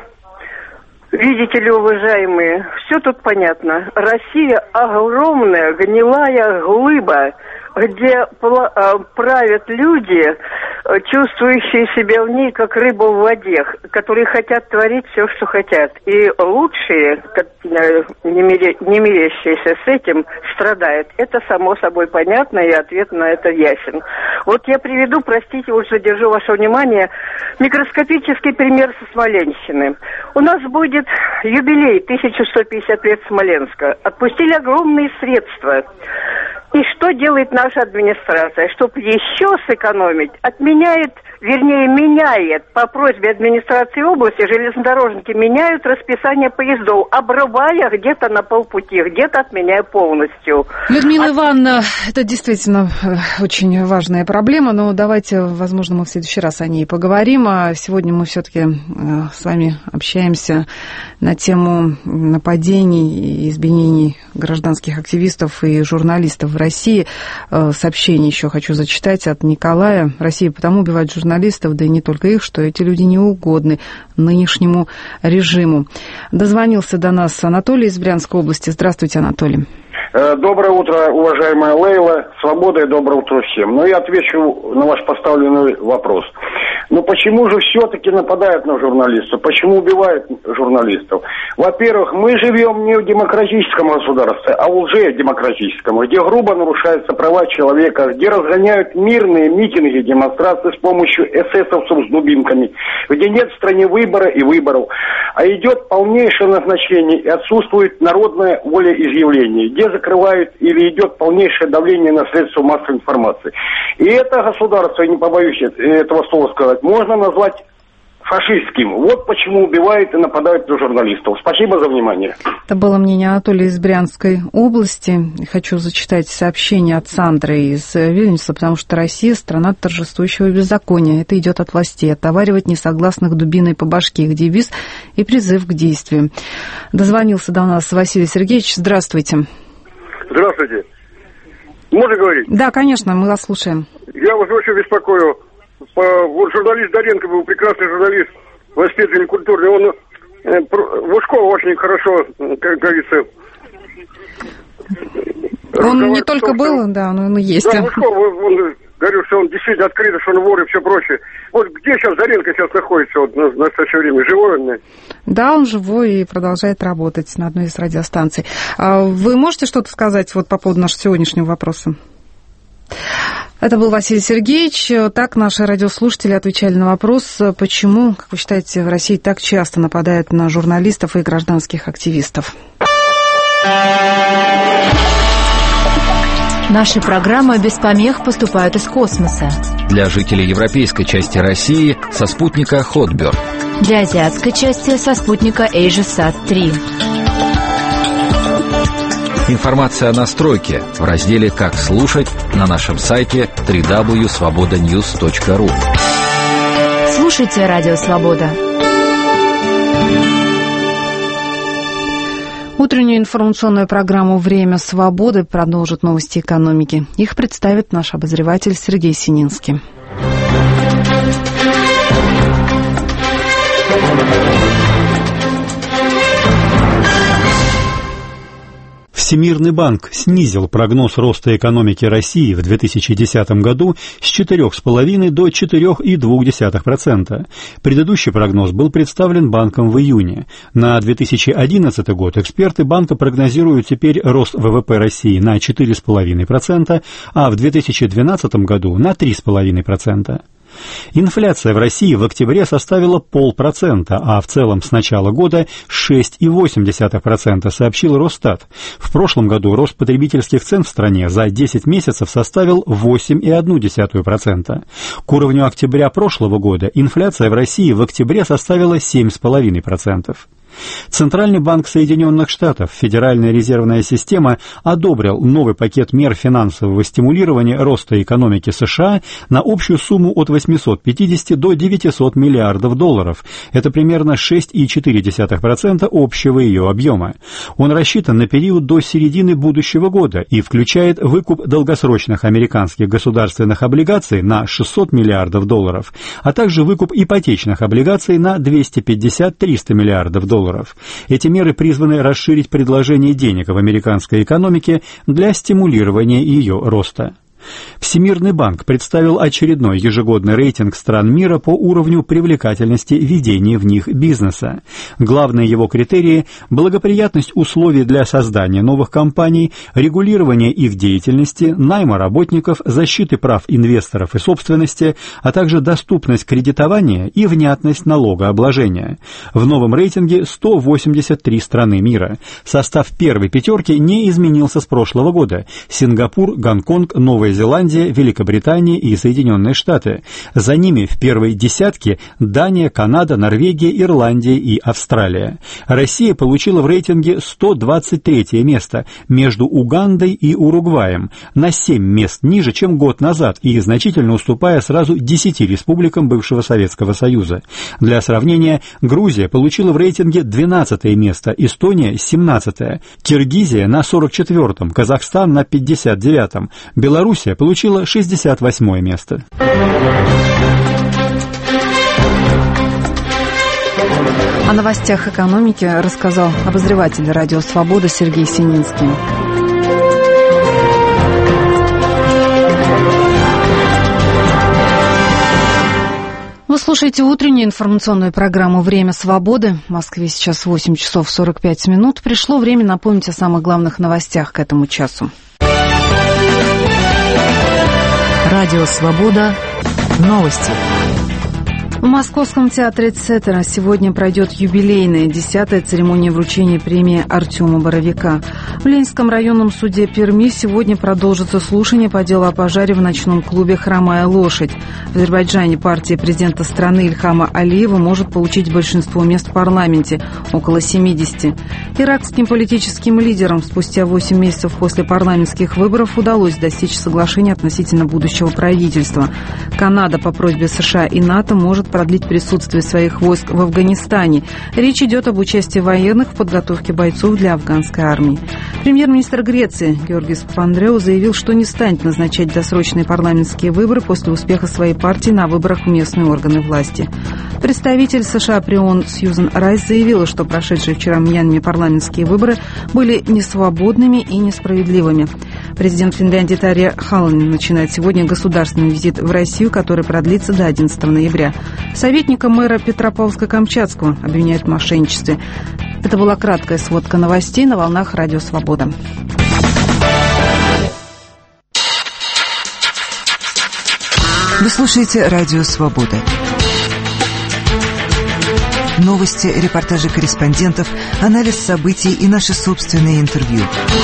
Видите ли, уважаемые, все тут понятно. Россия огромная, гнилая глыба, где правят люди, чувствующие себя в ней, как рыба в воде, которые хотят творить все, что хотят. И лучшие, не мирящиеся с этим, страдают. Это само собой понятно, и ответ на это ясен. Вот я приведу, простите, уж задержу ваше внимание, микроскопический пример со Смоленщины. У нас будет юбилей тысяча сто пятьдесят лет Смоленска. Отпустили огромные средства. И что делает наша администрация? Чтобы еще сэкономить, отменяет, вернее, меняет по просьбе администрации области, железнодорожники меняют расписание поездов, обрывая где-то на полпути, где-то отменяя полностью. Людмила Ивановна, это действительно очень важная проблема, но давайте, возможно, мы в следующий раз о ней поговорим. А сегодня мы все-таки с вами общаемся на тему нападений и избиений гражданских активистов и журналистов в России. Сообщение еще хочу зачитать от Николая. Россия потому убивает журналистов, да и не только их, что эти люди не угодны нынешнему режиму. Дозвонился до нас Анатолий из Брянской области. Здравствуйте, Анатолий. Доброе утро, уважаемая Лейла. Свобода и доброе утро всем. Ну, я отвечу на ваш поставленный вопрос. Ну, почему же все-таки нападают на журналистов? Почему убивают журналистов? Во-первых, мы живем не в демократическом государстве, а в лжедемократическом, где грубо нарушаются права человека, где разгоняют мирные митинги, демонстрации с помощью эсэсовцев с дубинками, где нет в стране выбора и выборов, а идет полнейшее назначение и отсутствует народное волеизъявление, где закрывают или идет полнейшее давление на средства массовой информации. И это государство, я не побоюсь этого слова сказать, можно назвать фашистским. Вот почему убивают и нападают на журналистов. Спасибо за внимание. Это было мнение Анатолия из Брянской области. Хочу зачитать сообщение от Сандры из Вильнюса, потому что Россия – страна торжествующего беззакония. Это идет от властей. Отоваривать несогласных дубиной по башке, их девиз и призыв к действию. Дозвонился до нас Василий Сергеевич. Здравствуйте. Здравствуйте. Можно говорить? Да, конечно, мы вас слушаем. Я вас очень беспокою. Вот журналист Доренко был прекрасный журналист, воспитанный, культурный. Он Лужков очень хорошо, как говорится... Он не только том, был, что... да, он, он и есть. Да, Лужков, он, он говорил, что он действительно открытый, что он вор и все прочее. Вот где сейчас Заренко сейчас находится вот, на, в настоящее время? Живой он? Да, он живой и продолжает работать на одной из радиостанций. Вы можете что-то сказать вот по поводу нашего сегодняшнего вопроса? Это был Василий Сергеевич. Так наши радиослушатели отвечали на вопрос, почему, как вы считаете, в России так часто нападают на журналистов и гражданских активистов. Наши программы без помех поступают из космоса. Для жителей европейской части России со спутника Хотберд. Для азиатской части со спутника AsiaSat три. Информация о настройке в разделе «Как слушать» на нашем сайте дабл ю дабл ю дабл ю точка свобода ньюс точка ру. Слушайте Радио Свобода. Утреннюю информационную программу «Время свободы» продолжат новости экономики. Их представит наш обозреватель Сергей Сининский. Всемирный банк снизил прогноз роста экономики России в две тысячи десятом году с четырёх целых пяти десятых до четырёх целых двух десятых процента. Предыдущий прогноз был представлен банком в июне. На две тысячи одиннадцатый год эксперты банка прогнозируют теперь рост ВВП России на четыре целых пять десятых процента, а в две тысячи двенадцатом году на три целых пять десятых процента. Инфляция в России в октябре составила полпроцента, а в целом с начала года шесть целых восемь десятых процента, сообщил Росстат. В прошлом году рост потребительских цен в стране за десять месяцев составил восемь целых одну десятую процента. К уровню октября прошлого года инфляция в России в октябре составила семь целых пять десятых процента. Центральный банк Соединенных Штатов, Федеральная резервная система, одобрил новый пакет мер финансового стимулирования роста экономики США на общую сумму от восьмисот пятидесяти до девятисот миллиардов долларов. Это примерно шесть целых четыре десятых процента общего ее объема. Он рассчитан на период до середины будущего года и включает выкуп долгосрочных американских государственных облигаций на шестьсот миллиардов долларов, а также выкуп ипотечных облигаций на двести пятьдесят - триста миллиардов долларов. Эти меры призваны расширить предложение денег в американской экономике для стимулирования ее роста. Всемирный банк представил очередной ежегодный рейтинг стран мира по уровню привлекательности ведения в них бизнеса. Главные его критерии – благоприятность условий для создания новых компаний, регулирование их деятельности, найма работников, защиты прав инвесторов и собственности, а также доступность кредитования и внятность налогообложения. В новом рейтинге сто восемьдесят три страны мира. Состав первой пятерки не изменился с прошлого года. Сингапур, Гонконг, Новая Зеландия, Великобритания и Соединенные Штаты. За ними в первой десятке Дания, Канада, Норвегия, Ирландия и Австралия. Россия получила в рейтинге сто двадцать третье место между Угандой и Уругваем, на семь мест ниже, чем год назад, и значительно уступая сразу десяти республикам бывшего Советского Союза. Для сравнения, Грузия получила в рейтинге двенадцатое место, Эстония – семнадцатое, Киргизия на сорок четвёртом, Казахстан на пятьдесят девятом, Белоруссия получила шестьдесят восьмое место. О новостях экономики рассказал обозреватель «Радио Свобода» Сергей Сининский. Вы слушаете утреннюю информационную программу «Время свободы». В Москве сейчас восемь часов сорок пять минут. Пришло время напомнить о самых главных новостях к этому часу. Радио Свобода. Новости. В Московском театре Цетера сегодня пройдет юбилейная десятая церемония вручения премии Артема Боровика. В Ленинском районном суде Перми сегодня продолжится слушание по делу о пожаре в ночном клубе «Хромая лошадь». В Азербайджане партия президента страны Ильхама Алиева может получить большинство мест в парламенте – около семидесяти. Иракским политическим лидерам спустя восемь месяцев после парламентских выборов удалось достичь соглашения относительно будущего правительства. Канада по просьбе США и НАТО может продлить присутствие своих войск в Афганистане. Речь идет об участии военных в подготовке бойцов для афганской армии. Премьер-министр Греции Георгиос Папандреу заявил, что не станет назначать досрочные парламентские выборы после успеха своей партии на выборах в местные органы власти. Представитель США при ООН Сьюзан Райс заявила, что прошедшие вчера в Мьянме парламентские выборы были несвободными и несправедливыми. Президент Финляндии Тарja Халонен начинает сегодня государственный визит в Россию, который продлится до одиннадцатого ноября. Советника мэра Петропавловска-Камчатского обвиняют в мошенничестве. Это была краткая сводка новостей на волнах Радио Свобода. Вы слушаете Радио Свобода. Новости, репортажи корреспондентов, анализ событий и наши собственные интервью.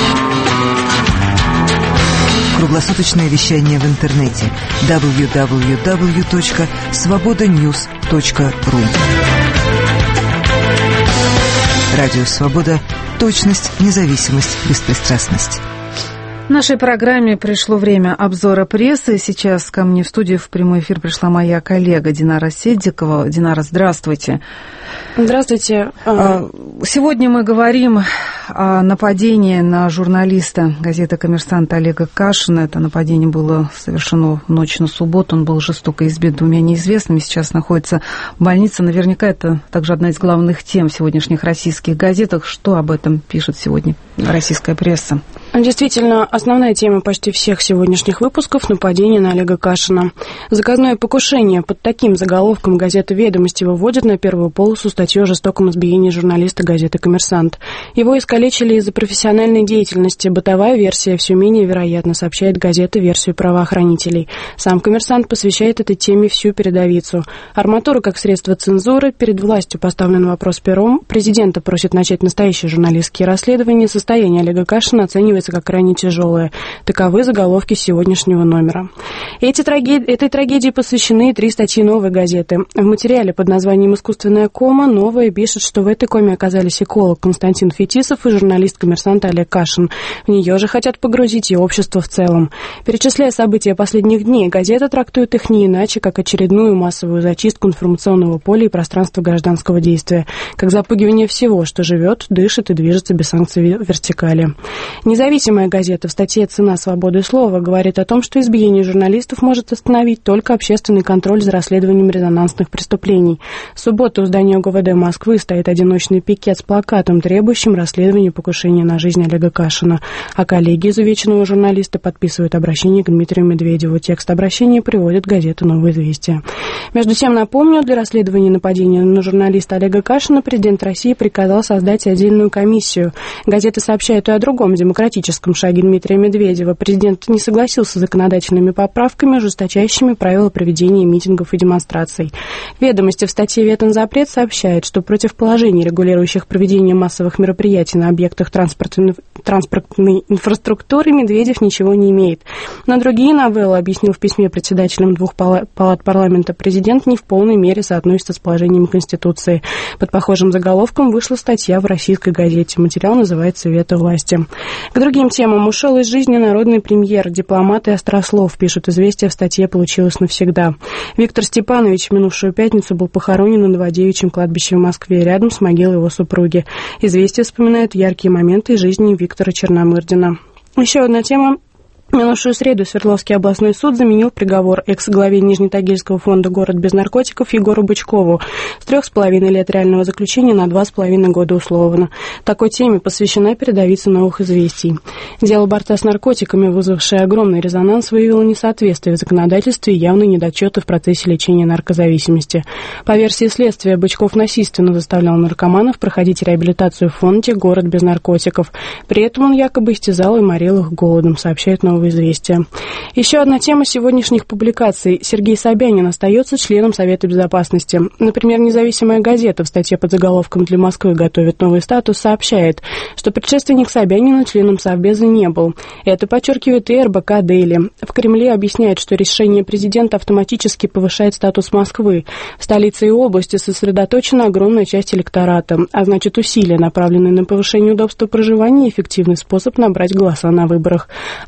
Круглосуточное вещание в интернете дабл ю дабл ю дабл ю точка свобода ньюс точка ру. Радио Свобода. Точность, независимость, беспристрастность. В нашей программе пришло время обзора прессы. Сейчас ко мне в студию в прямой эфир пришла моя коллега Динара Седикова. Динара, здравствуйте. Здравствуйте. Сегодня мы говорим о нападении на журналиста газеты «Коммерсант» Олега Кашина. Это нападение было совершено в ночь на субботу. Он был жестоко избит двумя неизвестными. Сейчас находится в больнице. Наверняка это также одна из главных тем в сегодняшних российских газетах. Что об этом пишет сегодня российская пресса? Действительно, основная тема почти всех сегодняшних выпусков – нападение на Олега Кашина. Заказное покушение. Под таким заголовком газета «Ведомости» выводит на первую полосу статью о жестоком избиении журналиста газеты «Коммерсант». Его искалечили из-за профессиональной деятельности. Бытовая версия все менее вероятна, сообщает газета версию правоохранителей. Сам «Коммерсант» посвящает этой теме всю передовицу. Арматура как средство цензуры. Перед властью поставлен вопрос пером. Президента просит начать настоящие журналистские расследования. Состояние Олега Кашина оценивается как крайне тяжелое. Таковы заголовки сегодняшнего номера. Эти трагедии, этой трагедии посвящены три статьи «Новой газеты». В материале под названием «Искусственная кома» «Новая» пишет, что в этой коме оказались эколог Константин Фетисов и журналист «Коммерсанта» Олег Кашин. В нее же хотят погрузить и общество в целом. Перечисляя события последних дней, газета трактует их не иначе, как очередную массовую зачистку информационного поля и пространства гражданского действия, как запугивание всего, что живет, дышит и движется без санкций вертикали. Независимая газета в статье «Цена свободы слова» говорит о том, что избиение журналистов может остановить только общественный контроль за расследованием резонансных преступлений. В субботу у здания ГУВД Москвы стоит одиночный пикет с плакатом, требующим расследования покушения на жизнь Олега Кашина. А коллеги изувеченного журналиста подписывают обращение к Дмитрию Медведеву. Текст обращения приводит газета «Новое известие». Между тем, напомню, для расследования нападения на журналиста Олега Кашина президент России приказал создать отдельную комиссию. Газета сообщает и о другом демократическом шаге Дмитрия Медведева. Президент не согласился с законодательными поправками, ужесточающими правила проведения митингов и демонстраций. «Ведомости» в статье «Ветонзапрет» сообщает, что против положений, регулирующих проведение массовых мероприятий на объектах транспортной, транспортной инфраструктуры, Медведев ничего не имеет. На другие новеллы, объяснил в письме председателям двух палат парламента президент, не в полной мере соотносится с положением Конституции. Под похожим заголовком вышла статья в российской газете. Материал называется «Вето власти». К другим темам. Ушел из жизни народный премьер, дипломат и острослов, пишут «Известия» в статье «Получилось навсегда». Виктор Степанович в минувшую пятницу был похоронен на Новодевичьем кладбище в Москве, рядом с могилой его супруги. «Известия» вспоминают яркие моменты из жизни Виктора Черномырдина. Еще одна тема. В минувшую среду Свердловский областной суд заменил приговор экс-главе Нижнетагильского фонда «Город без наркотиков» Егору Бычкову с трех с половиной лет реального заключения на два с половиной года условно. Такой теме посвящена передовица «Новых известий». Дело борца с наркотиками, вызвавшее огромный резонанс, выявило несоответствие в законодательстве и явные недочеты в процессе лечения наркозависимости. По версии следствия, Бычков насильственно заставлял наркоманов проходить реабилитацию в фонде «Город без наркотиков». При этом он якобы истязал и морил их голодом, сообщает «Новые известия». Еще одна тема сегодняшних публикаций. Сергей Собянин остается членом Совета Безопасности. Например, независимая газета в статье под заголовком «Для Москвы готовит новый статус» сообщает, что предшественник Собянина членом Совбеза не был. Это подчеркивает и эр бэ ка «Дейли». В Кремле объясняют, что решение президента автоматически повышает статус Москвы. В столице и области сосредоточена огромная часть электората, а значит усилия, направленные на повышение удобства проживания и эффективный способ набрать голоса на выборах. Об этом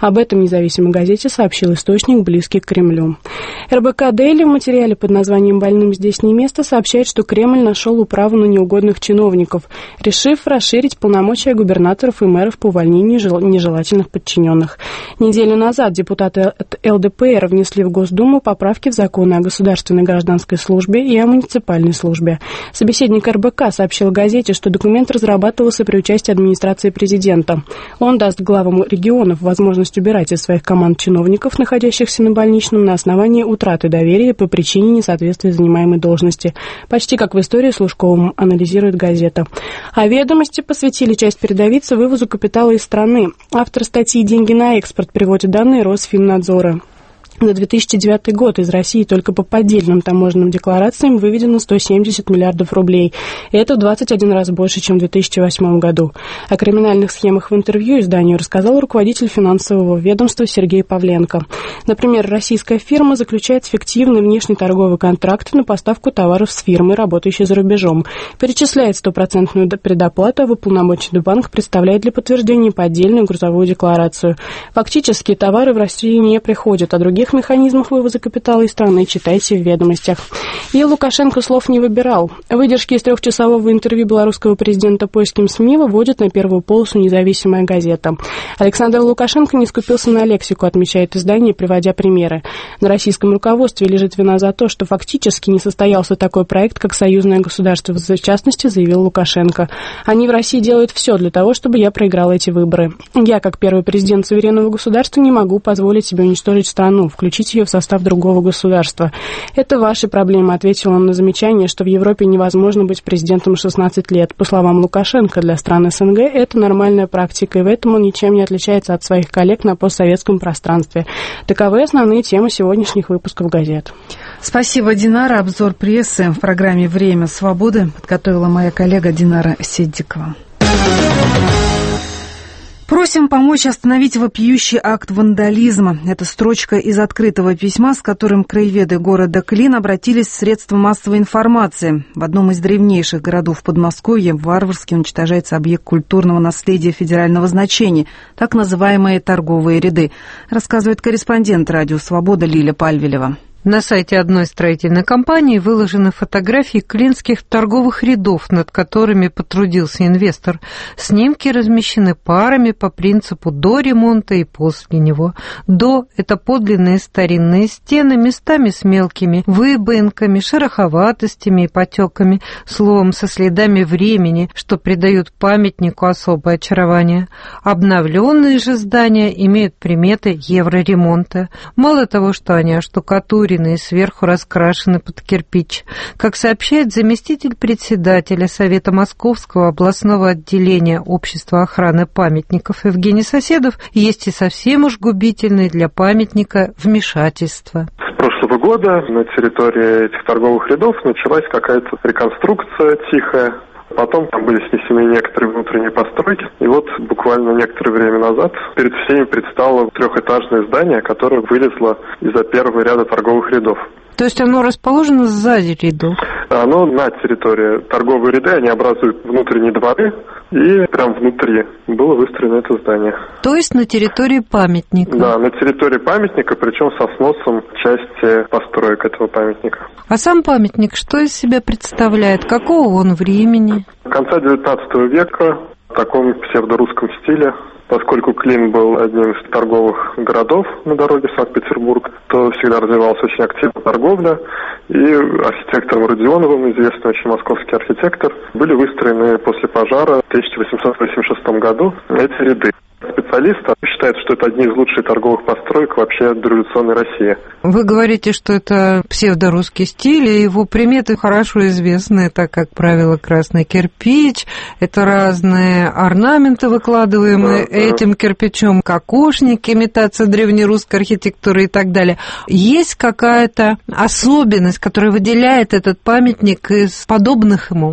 независимой газете сообщил источник, близкий к Кремлю. эр бэ ка Дейли в материале под названием «Больным здесь не место» сообщает, что Кремль нашел управу на неугодных чиновников, решив расширить полномочия губернаторов и мэров по увольнению нежелательных подчиненных. Неделю назад депутаты от эл дэ пэ эр внесли в Госдуму поправки в законы о государственной гражданской службе и о муниципальной службе. Собеседник эр бэ ка сообщил газете, что документ разрабатывался при участии администрации президента. Он даст главам регионов возможность убирать из своих команд чиновников, находящихся на больничном, на основании утраты доверия по причине несоответствия занимаемой должности. Почти как в истории с Лужковым, анализирует газета. А «Ведомости» посвятили часть передовицы вывозу капитала из страны. Автор статьи «Деньги на экспорт» приводит данные Росфиннадзора. За две тысячи девятый год из России только по поддельным таможенным декларациям выведено сто семьдесят миллиардов рублей. И это в двадцать один раз больше, чем в две тысячи восьмом году. О криминальных схемах в интервью изданию рассказал руководитель финансового ведомства Сергей Павленко. Например, российская фирма заключает фиктивный внешний торговый контракт на поставку товаров с фирмой, работающей за рубежом, перечисляет стопроцентную предоплату, а уполномоченный банк представляет для подтверждения поддельную грузовую декларацию. Фактически товары в Россию не приходят, а других механизмах вывоза капитала из страны читайте в «Ведомостях». И Лукашенко слов не выбирал. Выдержки из трехчасового интервью белорусского президента польским СМИ выводит на первую полосу «Независимая газета». Александр Лукашенко не скупился на лексику, отмечает издание, приводя примеры. На российском руководстве лежит вина за то, что фактически не состоялся такой проект, как союзное государство, в частности, заявил Лукашенко. Они в России делают все для того, чтобы я проиграл эти выборы. Я, как первый президент суверенного государства, не могу позволить себе уничтожить страну, включить ее в состав другого государства. Это ваши проблемы, ответил он на замечание, что в Европе невозможно быть президентом шестнадцать лет. По словам Лукашенко, для стран эс эн гэ это нормальная практика, и в этом он ничем не отличается от своих коллег на постсоветском пространстве. Таковы основные темы сегодняшних выпусков газет. Спасибо, Динара. Обзор прессы в программе «Время свободы» подготовила моя коллега Динара Седдикова. Просим помочь остановить вопиющий акт вандализма. Это строчка из открытого письма, с которым краеведы города Клин обратились в средства массовой информации. В одном из древнейших городов Подмосковья варварски уничтожается объект культурного наследия федерального значения, так называемые торговые ряды, рассказывает корреспондент радио «Свобода» Лиля Пальвелева. На сайте одной строительной компании выложены фотографии клинских торговых рядов, над которыми потрудился инвестор. Снимки размещены парами по принципу до ремонта и после него. До – это подлинные старинные стены, местами с мелкими выбоинками, шероховатостями и потеками, словом, со следами времени, что придают памятнику особое очарование. Обновленные же здания имеют приметы евроремонта. Мало того, что они оштукатурены и сверху раскрашены под кирпич. Как сообщает заместитель председателя Совета Московского областного отделения Общества охраны памятников Евгений Соседов, есть и совсем уж губительные для памятника вмешательства. С прошлого года на территории этих торговых рядов началась какая-то реконструкция тихая. Потом там были снесены некоторые внутренние постройки. И вот буквально некоторое время назад перед всеми предстало трехэтажное здание, которое вылезло из-за первого ряда торговых рядов. То есть оно расположено сзади рядов? Оно на территории. Торговые ряды, они образуют внутренние дворы, и прям внутри было выстроено это здание. То есть на территории памятника? Да, на территории памятника, причем со сносом части построек этого памятника. А сам памятник что из себя представляет? Какого он времени? Конца девятнадцатого века, в таком псевдорусском стиле. Поскольку Клин был одним из торговых городов на дороге в Санкт-Петербург, то всегда развивалась очень активная торговля. И архитектором Родионовым, известный очень московский архитектор, были выстроены после пожара в тысяча восемьсот восемьдесят шестом году эти ряды. Специалисты считают, что это одни из лучших торговых построек вообще дореволюционной России. Вы говорите, что это псевдорусский стиль, и его приметы хорошо известны. Это, как правило, красный кирпич, это разные орнаменты, выкладываемые да, этим да. кирпичом, кокошники, имитация древнерусской архитектуры и так далее. Есть какая-то особенность, которая выделяет этот памятник из подобных ему?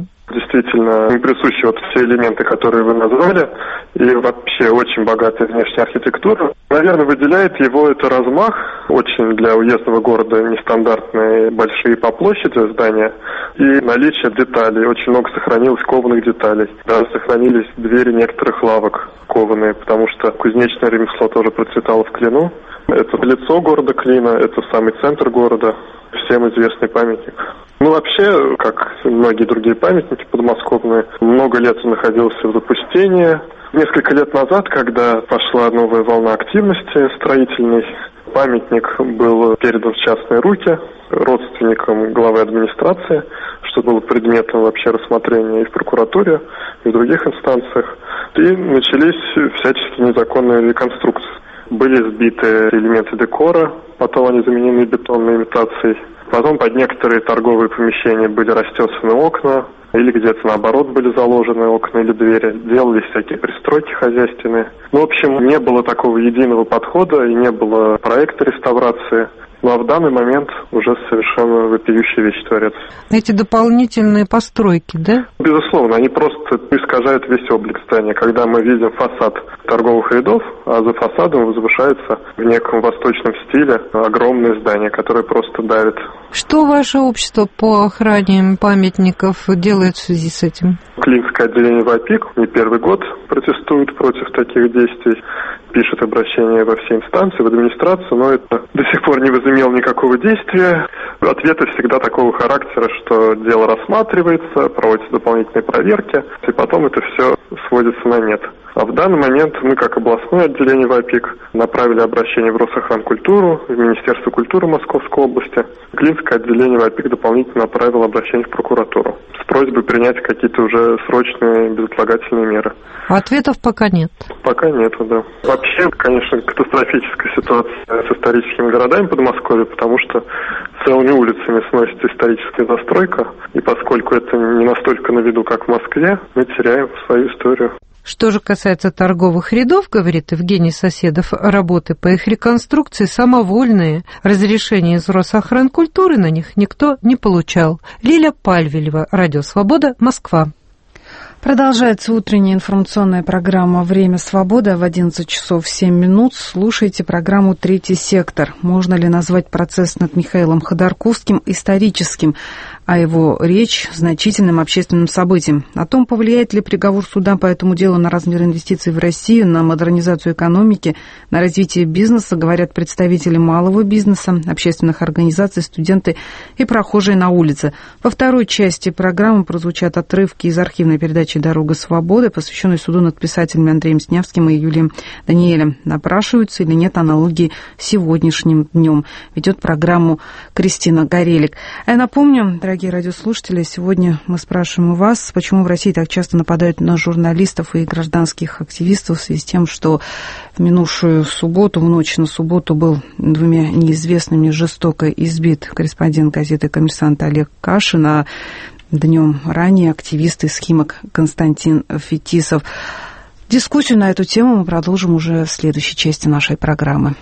действительно не присущи вот все элементы, которые вы назвали, и вообще очень богатая внешняя архитектура. Наверное, выделяет его это размах, очень для уездного города нестандартные, большие по площади здания, и наличие деталей. Очень много сохранилось кованых деталей. Даже сохранились двери некоторых лавок кованые, потому что кузнечное ремесло тоже процветало в Клину. Это лицо города Клина, это самый центр города, всем известный памятник. Ну, вообще, как многие другие памятники подмосковные, много лет он находился в запустении. Несколько лет назад, когда пошла новая волна активности строительной, памятник был передан в частные руки родственникам главы администрации, что было предметом вообще рассмотрения и в прокуратуре, и в других инстанциях. И начались всяческие незаконные реконструкции. Были сбиты элементы декора, потом они заменены бетонной имитацией. Потом под некоторые торговые помещения были растесаны окна, или где-то наоборот были заложены окна или двери. Делались всякие пристройки хозяйственные. Ну, в общем, не было такого единого подхода и не было проекта реставрации. Ну, а в данный момент уже совершенно вопиющая вещь творится. Эти дополнительные постройки, да? Безусловно, они просто искажают весь облик здания. Когда мы видим фасад торговых рядов, а за фасадом возвышается в неком восточном стиле огромное здание, которое просто давит. Что ваше общество по охране памятников делает в связи с этим? Клинское отделение ВАПИК не первый год протестует против таких действий. Пишет обращение во все инстанции, в администрацию, но это до сих пор не возымело никакого действия. Ответы всегда такого характера, что дело рассматривается, проводятся дополнительные проверки, и потом это все сводится на нет. А в данный момент мы, как областное отделение ВАПИК, направили обращение в Росохранкультуру, в Министерство культуры Московской области. Клинское отделение ВАПИК дополнительно направило обращение в прокуратуру с просьбой принять какие-то уже срочные безотлагательные меры. А ответов пока нет? Пока нету, да. Вообще, конечно, катастрофическая ситуация с историческими городами Подмосковья, потому что целыми улицами сносится историческая застройка, и поскольку это не настолько на виду, как в Москве, мы теряем свою историю. Что же касается торговых рядов, говорит Евгений Соседов, работы по их реконструкции самовольные, разрешения из Росохранкультуры на них никто не получал. Лиля Пальвелева, Радио Свобода, Москва. Продолжается утренняя информационная программа «Время свободы» в одиннадцать часов семь минут. Слушайте программу «Третий сектор». Можно ли назвать процесс над Михаилом Ходорковским историческим, а его речь значительным общественным событием? О том, повлияет ли приговор суда по этому делу на размер инвестиций в Россию, на модернизацию экономики, на развитие бизнеса, говорят представители малого бизнеса, общественных организаций, студенты и прохожие на улице. Во второй части программы прозвучат отрывки из архивной передачи «Дорога свободы», посвященной суду над писателями Андреем Снявским и Юлием Даниэлем. Напрашиваются или нет аналогии с сегодняшним днем? Ведет программу Кристина Горелик. А я напомню, дорогие радиослушатели, сегодня мы спрашиваем у вас, почему в России так часто нападают на журналистов и гражданских активистов в связи с тем, что в минувшую субботу, в ночь на субботу, был двумя неизвестными жестоко избит корреспондент газеты «Коммерсант» Олег Кашин, а днем ранее активист из Химок Константин Фетисов. Дискуссию на эту тему мы продолжим уже в следующей части нашей программы.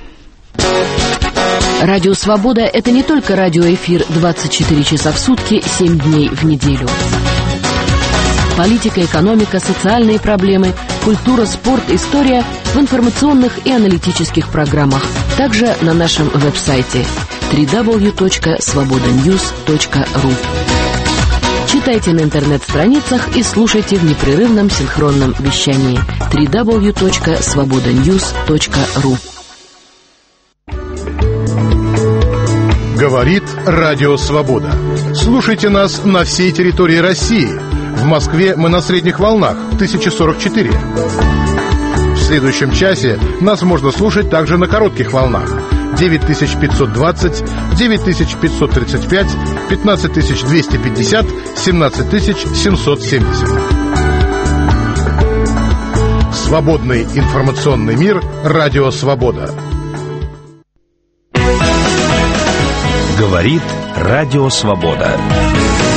Радио «Свобода» — это не только радиоэфир двадцать четыре часа в сутки, семь дней в неделю. Политика, экономика, социальные проблемы, культура, спорт, история в информационных и аналитических программах. Также на нашем веб-сайте дабл ю дабл ю дабл ю точка свобода ньюс точка ру. Читайте на интернет-страницах и слушайте в непрерывном синхронном вещании дабл ю дабл ю дабл ю точка свобода ньюс точка ру. Говорит Радио Свобода. Слушайте нас на всей территории России. В Москве мы на средних волнах тысяча сорок четыре. В следующем часе нас можно слушать также на коротких волнах девять тысяч пятьсот двадцать, девять тысяч пятьсот тридцать пять, пятнадцать тысяч двести пятьдесят, семнадцать тысяч семьсот семьдесят. Свободный информационный мир. Радио Свобода. Говорит Радио Свобода.